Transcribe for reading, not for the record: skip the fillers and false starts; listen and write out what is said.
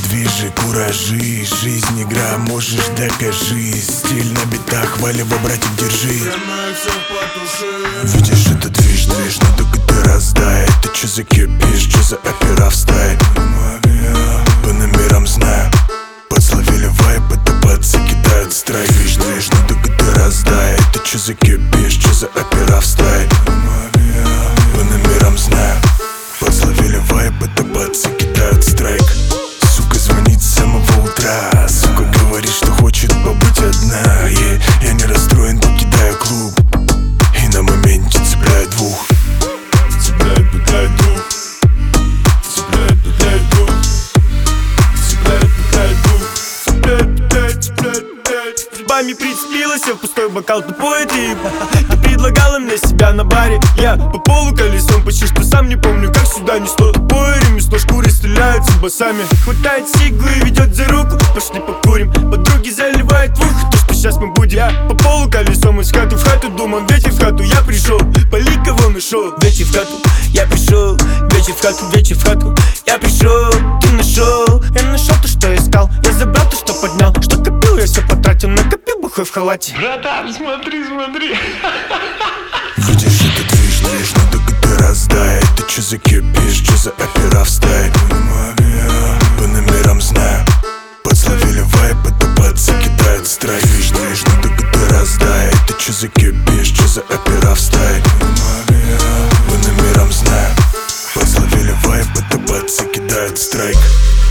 движи, куражи. Жизнь игра, можешь докажи. Стиль на битах, валево, братик, держи. Видишь, это движ, но только ты раздай. Ты чё закипишь, чё за опера в стае? По номерам знаю, подсловили вайп, это пацы кидают страйк. Движ, но только ты раздай. Ты чё закипишь, чё за опера в стае? По номерам знаю, подсловили вайп, это пацы кидают страйк. Сука звонит с самого утра, сука говорит, что хочет побыть одна. Я не расстроен, покидаю клуб и на моменте цепляю двух. Цепляет двух. Цепляет двух. Цепляет двух. Судьбами прицепилась, я в пустой бокал тупой тип. Ты предлагала мне себя на баре. Я по полу колесом, почти что сам не помню, как сюда несло. Тупое ремесло, шкуры стреляются басами. Хватает сиглы и ведет за руку. Пошли покурим, подруги заливают в ухо то, что сейчас мы будем. Я по полу колесом из хаты в хату, думал, вечер в хату я пришел. Пали кого нашел, вечер в хату я пришел. Вечер в хату, вечер в хату я пришел. Ты нашел, я нашел то, что искал. Я забрал то, что поднял, что копил, я все потратил. Накопил бухой в халате. Братан, смотри. Видишь, это движ, но только ты раздай. Ты чё закипишь, чё за опера в стае? По номерам знаю, подсловили вайп, это пацы кидают страйк. Движ, но только ты раздай. Ты чё закипишь, чё за опера в стае? По номерам знаю, подсловили вайп, это пацы кидают страйк.